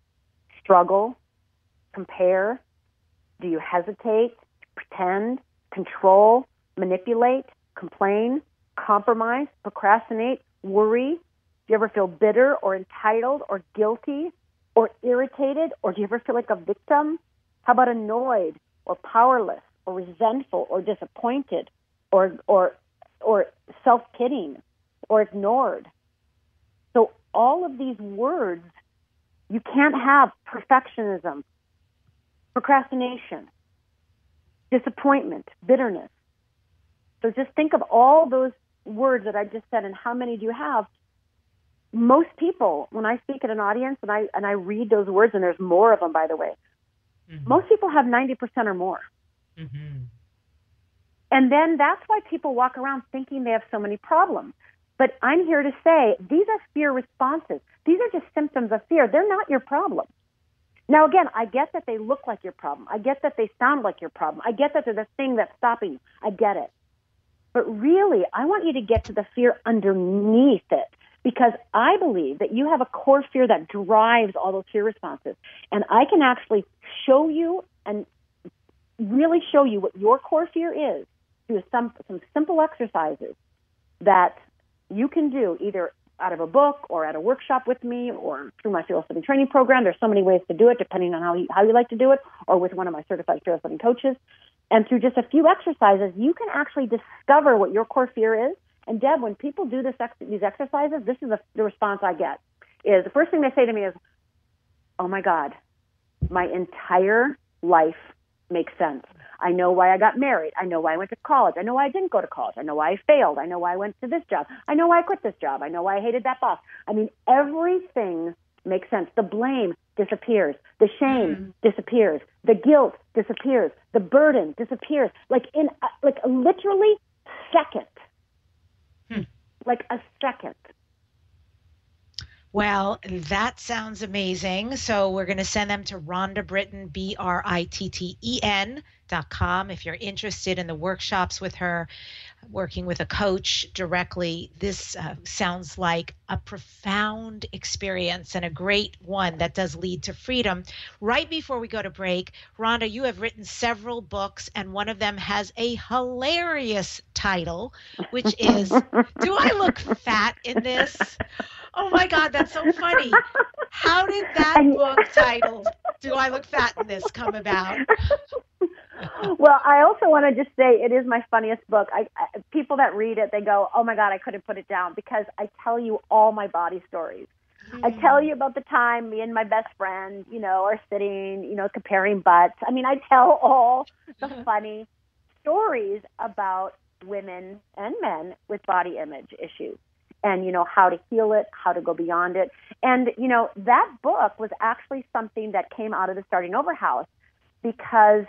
struggle, compare? Do you hesitate, pretend, control, manipulate, complain, compromise, procrastinate, worry? Do you ever feel bitter or entitled or guilty or irritated? Or do you ever feel like a victim? How about annoyed or powerless or resentful or disappointed or self-pitying or ignored? So all of these words You can't have perfectionism, procrastination, disappointment, bitterness. So just think of all those words that I just said and how many do you have. Most people, when I speak at an audience and I read those words, and there's more of them, by the way, most people have 90% or more. And then that's why people walk around thinking they have so many problems. But I'm here to say these are fear responses. These are just symptoms of fear. They're not your problem. Now, again, I get that they look like your problem. I get that they sound like your problem. I get that they're the thing that's stopping you. I get it. But really, I want you to get to the fear underneath it, because I believe that you have a core fear that drives all those fear responses. And I can actually show you and really show you what your core fear is through some simple exercises that you can do either out of a book or at a workshop with me or through my Fearless Living training program. There's so many ways to do it depending on how you like to do it, or with one of my certified Fearless Living coaches. And through just a few exercises, you can actually discover what your core fear is. And Deb, when people do these exercises, this is the response I get. Is the first thing they say to me is, "Oh my God, my entire life makes sense. I know why I got married. I know why I went to college. I know why I didn't go to college. I know why I failed. I know why I went to this job. I know why I quit this job. I know why I hated that boss." I mean, everything makes sense. The blame disappears. The shame disappears. The guilt disappears. The burden disappears. Like in literally second. Like a second. Well, that sounds amazing. So we're going to send them to Rhonda Britten, BRITTEN.com. If you're interested in the workshops with her, working with a coach directly, this sounds like a profound experience and a great one that does lead to freedom. Right before we go to break, Rhonda, you have written several books, and one of them has a hilarious title, which is, "Do I Look Fat in This?" Oh my God, that's so funny. How did that book titled, "Do I Look Fat in This," come about? Well, I also want to just say it is my funniest book. People that read it, they go, "Oh my God, I couldn't put it down," because I tell you all my body stories. I tell you about the time me and my best friend, are sitting, comparing butts. I mean, I tell all the funny stories about women and men with body image issues. And, how to heal it, how to go beyond it. And, that book was actually something that came out of the Starting Over House because,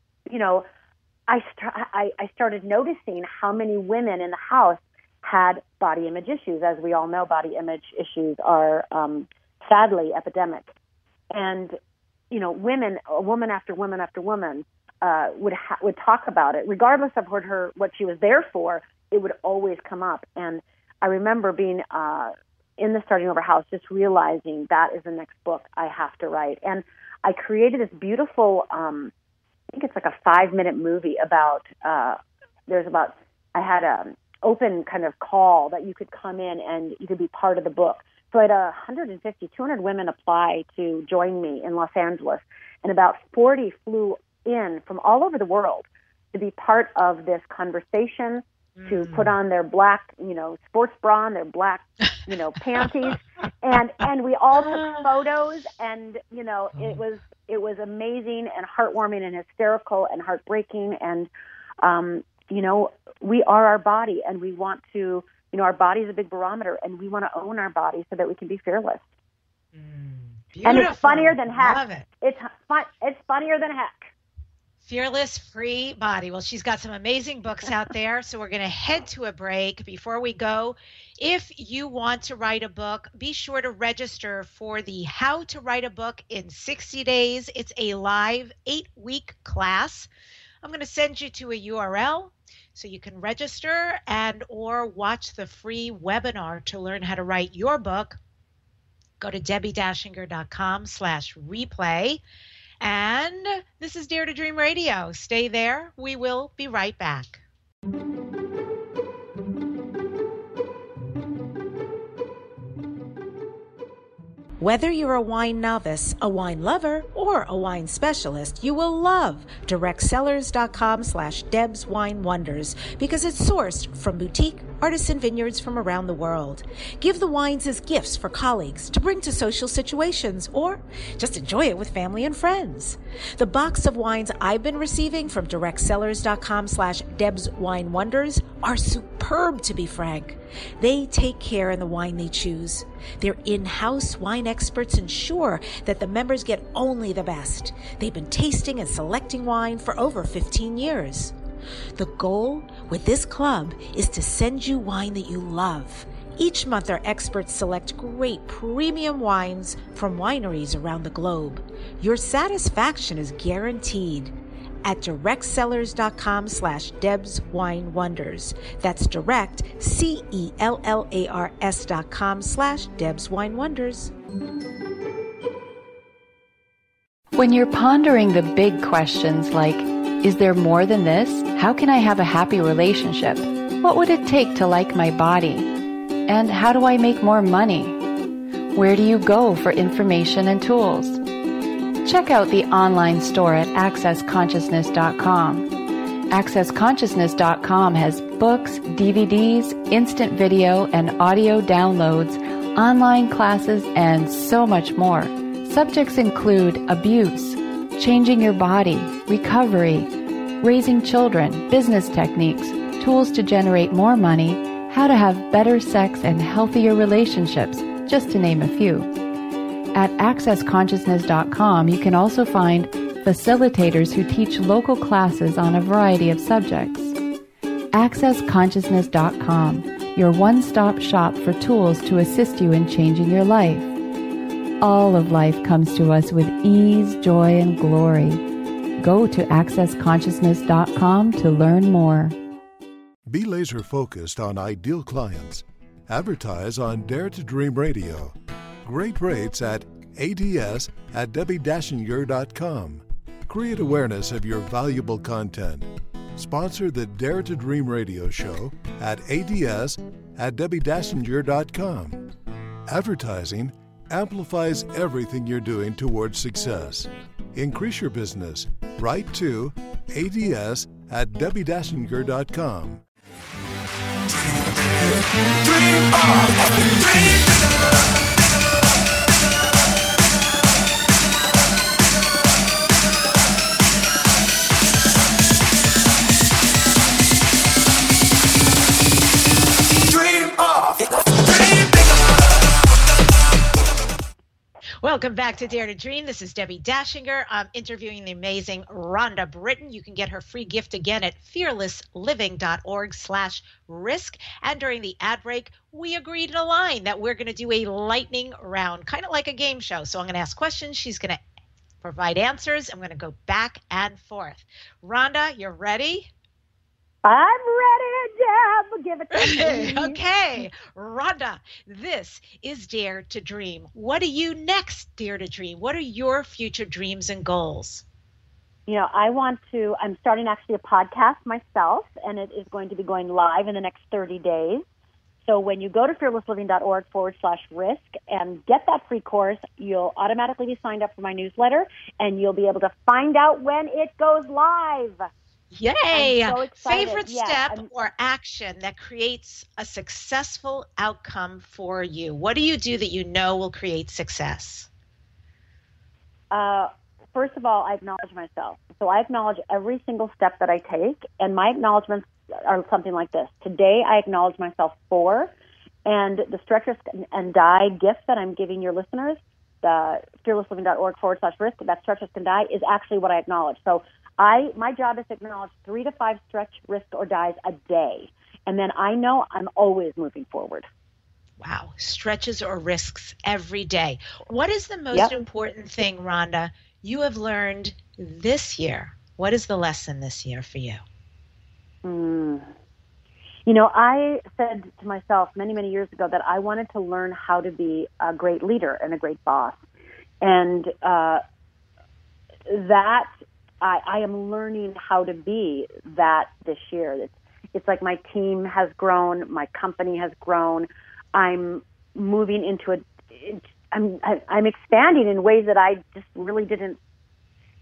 I started noticing how many women in the house had body image issues. As we all know, body image issues are sadly epidemic. And, women after woman after woman would talk about it. Regardless of what she was there for, it would always come up. And I remember being in the Starting Over House, just realizing that is the next book I have to write. And I created this beautiful, I think it's like a 5-minute movie about, I had an open kind of call that you could come in and you could be part of the book. So I had 150, 200 women apply to join me in Los Angeles. And about 40 flew in from all over the world to be part of this conversation, to put on their black, sports bra and their black, panties. And we all took photos, and, it was amazing and heartwarming and hysterical and heartbreaking. And, we are our body, and we want to, our body is a big barometer, and we want to own our body so that we can be fearless. And it's funnier than heck. Love it. It's funnier than heck. Fearless Free Body. Well, she's got some amazing books out there. So we're going to head to a break. Before we go, if you want to write a book, be sure to register for the How to Write a Book in 60 Days. It's a live 8-week class. I'm going to send you to a URL so you can register or watch the free webinar to learn how to write your book. Go to DebbieDashinger.com/replay. And this is Dare to Dream Radio. Stay there. We will be right back. Whether you're a wine novice, a wine lover, or or a wine specialist, you will love directsellers.com/DebsWineWonders because it's sourced from boutique artisan vineyards from around the world. Give the wines as gifts for colleagues to bring to social situations or just enjoy it with family and friends. The box of wines I've been receiving from directsellers.com/DebsWineWonders are superb, to be frank. They take care in the wine they choose. Their in-house wine experts ensure that the members get only the best. They've been tasting and selecting wine for over 15 years. The goal with this club is to send you wine that you love. Each month, our experts select great premium wines from wineries around the globe. Your satisfaction is guaranteed at directsellers.com/DebsWineWonders. That's direct, CELLARS.com/DebsWineWonders. When you're pondering the big questions like, is there more than this? How can I have a happy relationship? What would it take to like my body? And how do I make more money? Where do you go for information and tools? Check out the online store at accessconsciousness.com. Accessconsciousness.com has books, DVDs, instant video and audio downloads, online classes, and so much more. Subjects include abuse, changing your body, recovery, raising children, business techniques, tools to generate more money, how to have better sex and healthier relationships, just to name a few. At accessconsciousness.com, you can also find facilitators who teach local classes on a variety of subjects. Accessconsciousness.com, your one-stop shop for tools to assist you in changing your life. All of life comes to us with ease, joy, and glory. Go to accessconsciousness.com to learn more. Be laser focused on ideal clients. Advertise on Dare to Dream Radio. Great rates at ads@debbie-dachinger.com. Create awareness of your valuable content. Sponsor the Dare to Dream Radio show at ads@debbie-dachinger.com. Advertising amplifies everything you're doing towards success. Increase your business. Write to ads@debbie-dachinger.com. Welcome back to Dare to Dream. This is Debbie Dachinger. I'm interviewing the amazing Rhonda Britten. You can get her free gift again at fearlessliving.org/risk. And during the ad break, we agreed in a line that we're going to do a lightning round, kind of like a game show. So I'm going to ask questions. She's going to provide answers. I'm going to go back and forth. Rhonda, you're ready? I'm ready, Deb. Give it to me. Okay, Rhonda, this is Dare to Dream. What are you next, Dare to Dream? What are your future dreams and goals? You know, I'm starting actually a podcast myself, and it is going to be going live in the next 30 days. So when you go to fearlessliving.org/risk and get that free course, you'll automatically be signed up for my newsletter, and you'll be able to find out when it goes live. Yay! I'm so excited. Favorite step or action that creates a successful outcome for you? What do you do that you know will create success? First of all, I acknowledge myself. So I acknowledge every single step that I take, and my acknowledgments are something like this. Today, I acknowledge myself for, and the Stretch, Risk, and Die gift that I'm giving your listeners, the fearlessliving.org/risk, that Stretch, Risk, and Die is actually what I acknowledge. So my job is to acknowledge 3 to 5 stretch, risk, or dies a day. And then I know I'm always moving forward. Wow. Stretches or risks every day. What is the most important thing, Rhonda, you have learned this year? What is the lesson this year for you? You know, I said to myself many, many years ago that I wanted to learn how to be a great leader and a great boss. And I am learning how to be that this year. It's like my team has grown, my company has grown. I'm moving into I'm expanding in ways that I just really didn't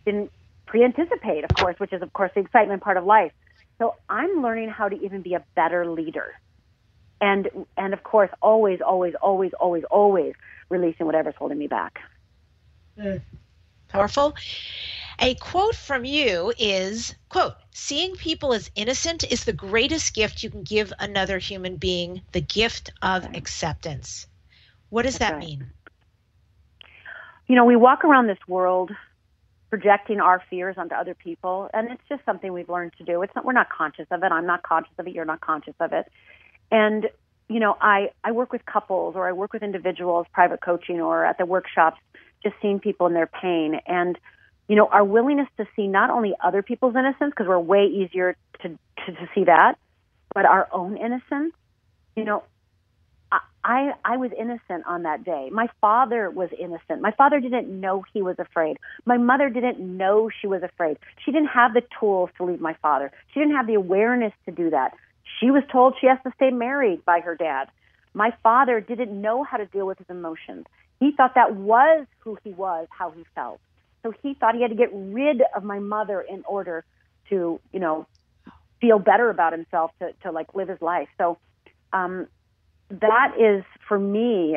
didn't pre-anticipate, of course, which is, of course, the excitement part of life. So I'm learning how to even be a better leader. And of course, always releasing whatever's holding me back. Powerful. A quote from you is, quote, "Seeing people as innocent is the greatest gift you can give another human being, the gift of acceptance." What does that mean? You know, we walk around this world projecting our fears onto other people, and it's just something we've learned to do. We're not conscious of it. I'm not conscious of it. You're not conscious of it. And, you know, I work with couples, or I work with individuals, private coaching, or at the workshops, just seeing people in their pain. And, you know, our willingness to see not only other people's innocence, because we're way easier to see that, but our own innocence. You know, I was innocent on that day. My father was innocent. My father didn't know he was afraid. My mother didn't know she was afraid. She didn't have the tools to leave my father. She didn't have the awareness to do that. She was told she has to stay married by her dad. My father didn't know how to deal with his emotions. He thought that was who he was, how he felt. So he thought he had to get rid of my mother in order to, you know, feel better about himself, to like live his life. So that is, for me,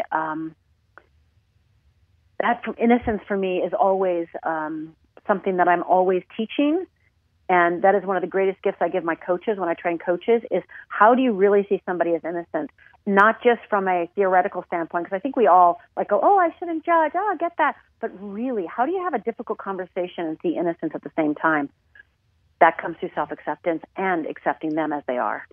that innocence for me is always something that I'm always teaching. And that is one of the greatest gifts I give my coaches when I train coaches, is how do you really see somebody as innocent? Not just from a theoretical standpoint, because I think we all like go, oh, I shouldn't judge, oh, I get that. But really, how do you have a difficult conversation and see innocence at the same time? That comes through self-acceptance and accepting them as they are.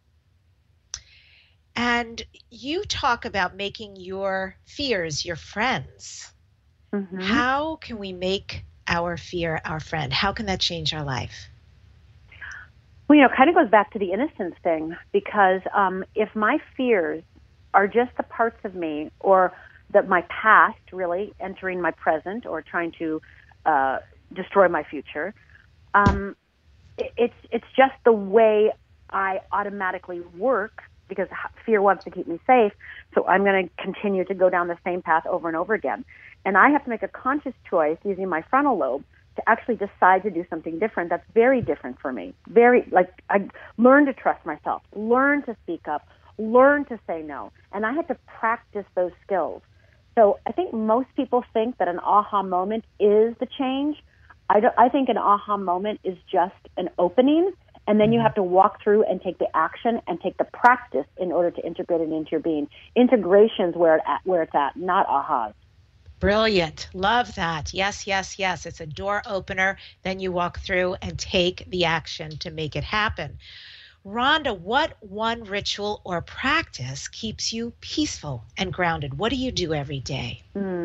And you talk about making your fears your friends. Mm-hmm. How can we make our fear our friend? How can that change our life? Well, you know, it kind of goes back to the innocence thing, because if my fears are just the parts of me, or that my past really entering my present or trying to destroy my future, it's just the way I automatically work, because fear wants to keep me safe. So I'm going to continue to go down the same path over and over again. And I have to make a conscious choice using my frontal lobe to actually decide to do something different that's very different for me. I learn to trust myself, learn to speak up, learn to say no. And I had to practice those skills. So I think most people think that an aha moment is the change. I think an aha moment is just an opening, and then you have to walk through and take the action and take the practice in order to integrate it into your being. Integration's where it's at, not ahas. Brilliant. Love that. Yes, yes, yes. It's a door opener. Then you walk through and take the action to make it happen. Rhonda, what one ritual or practice keeps you peaceful and grounded? What do you do every day?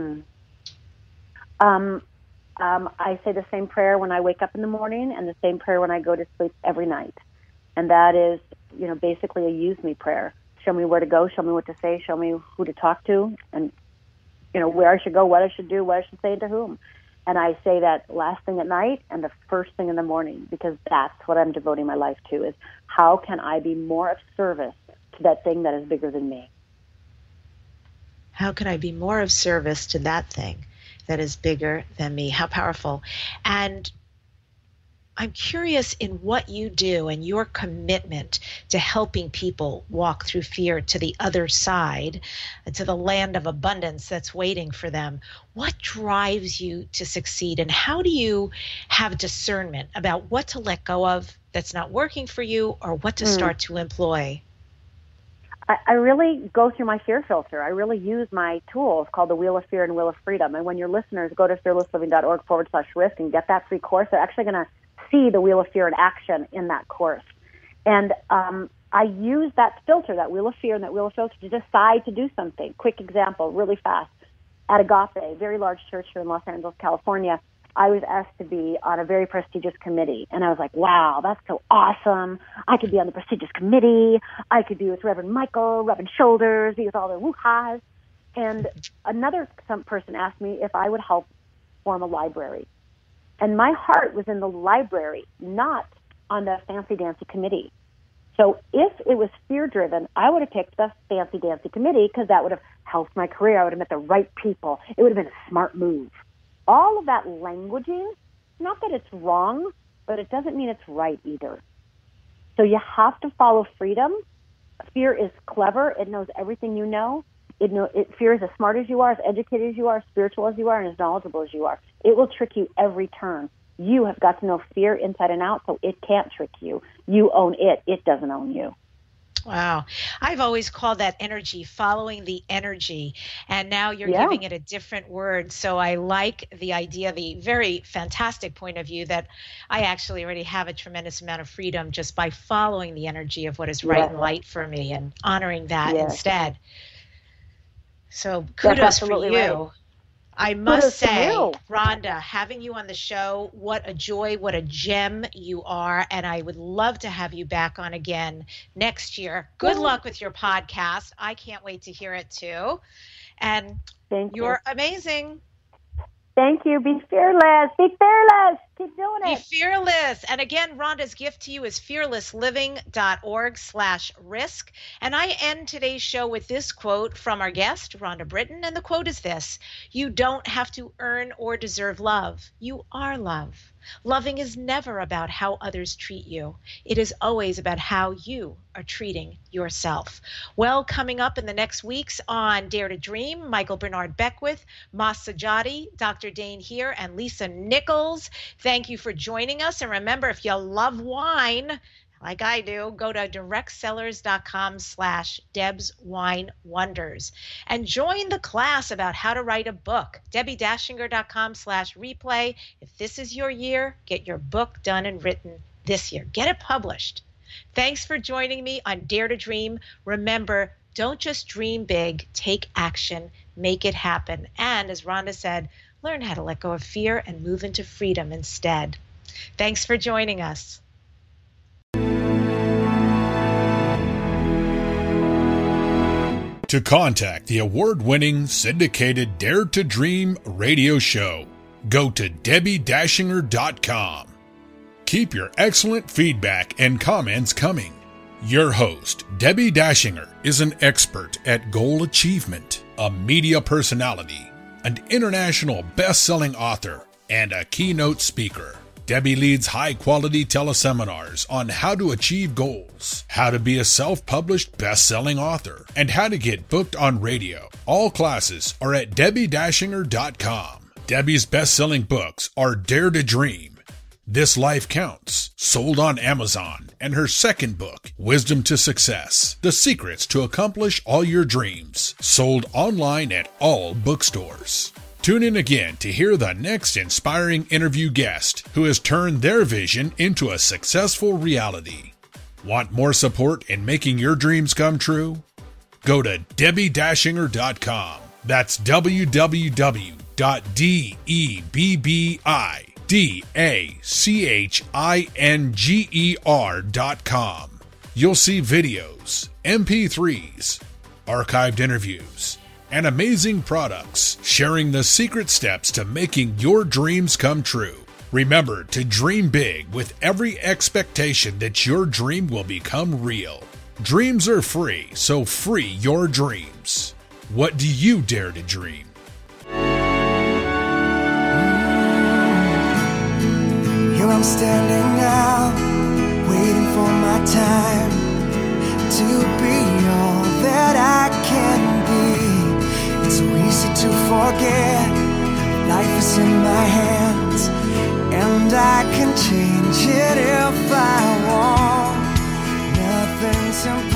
I say the same prayer when I wake up in the morning and the same prayer when I go to sleep every night. And that is, you know, basically a use me prayer. Show me where to go, show me what to say, show me who to talk to, and, you know, where I should go, what I should do, what I should say, and to whom. And I say that last thing at night and the first thing in the morning, because that's what I'm devoting my life to, is how can I be more of service to that thing that is bigger than me? How can I be more of service to that thing that is bigger than me? How powerful. And I'm curious in what you do and your commitment to helping people walk through fear to the other side, to the land of abundance that's waiting for them. What drives you to succeed, and how do you have discernment about what to let go of that's not working for you, or what to start to employ? I really go through my fear filter. I really use my tools called the Wheel of Fear and Wheel of Freedom. And when your listeners go to fearlessliving.org/risk and get that free course, they're actually going to see the Wheel of Fear in action in that course. And I use that filter, that Wheel of Fear and that Wheel of Filter, to decide to do something. Quick example, really fast. At Agape, a very large church here in Los Angeles, California, I was asked to be on a very prestigious committee. And I was like, wow, that's so awesome. I could be on the prestigious committee. I could be with Reverend Michael, rubbing shoulders, be with all the woo-has. And some person asked me if I would help form a library. And my heart was in the library, not on the fancy-dancy committee. So if it was fear-driven, I would have picked the fancy-dancy committee, because that would have helped my career. I would have met the right people. It would have been a smart move. All of that languaging not that it's wrong, but it doesn't mean it's right either. So you have to follow freedom. Fear is clever. It knows everything you know. Fear is as smart as you are, as educated as you are, as spiritual as you are, and as knowledgeable as you are. It will trick you every turn. You have got to know fear inside and out, so it can't trick you. You own it. It doesn't own you. Wow. I've always called that energy, following the energy. And now you're giving it a different word. So I like the idea, the very fantastic point of view that I actually already have a tremendous amount of freedom just by following the energy of what is right and light for me and honoring that instead. So kudos for you. Right. I must say, Rhonda, having you on the show, what a joy, what a gem you are. And I would love to have you back on again next year. Good luck with your podcast. I can't wait to hear it too. And you're amazing. Thank you. Be fearless. Be fearless. Keep doing it. Be fearless. And again, Rhonda's gift to you is fearlessliving.org/risk. And I end today's show with this quote from our guest, Rhonda Britton. And the quote is this: "You don't have to earn or deserve love. You are love. Loving is never about how others treat you. It is always about how you are treating yourself." Well, coming up in the next weeks on Dare to Dream, Michael Bernard Beckwith, Mas Sajadi, Dr. Dane here, and Lisa Nichols. Thank you for joining us. And remember, if you love wine, like I do, go to directsellers.com/DebsWineWonders and join the class about how to write a book. DebbieDashinger.com/replay. If this is your year, get your book done and written this year. Get it published. Thanks for joining me on Dare to Dream. Remember, don't just dream big, take action, make it happen. And as Rhonda said, learn how to let go of fear and move into freedom instead. Thanks for joining us. To contact the award-winning syndicated Dare to Dream radio show, go to DebbieDashinger.com. Keep your excellent feedback and comments coming. Your host, Debbie Dashinger, is an expert at goal achievement, a media personality, an international best-selling author, and a keynote speaker. Debbie leads high-quality teleseminars on how to achieve goals, how to be a self-published best-selling author, and how to get booked on radio. All classes are at DebbieDashinger.com. Debbie's best-selling books are Dare to Dream, This Life Counts, sold on Amazon, and her second book, Wisdom to Success, The Secrets to Accomplish All Your Dreams, sold online at all bookstores. Tune in again to hear the next inspiring interview guest who has turned their vision into a successful reality. Want more support in making your dreams come true? Go to DebbieDashinger.com. That's www.DebbieDashinger.com. You'll see videos, MP3s, archived interviews, and amazing products sharing the secret steps to making your dreams come true. Remember to dream big with every expectation that your dream will become real. Dreams are free, so free your dreams. What do you dare to dream? Here I'm standing now, waiting for my time to be all that I can be. It's so easy to forget, life is in my hands, and I can change it if I want. Nothing's impossible.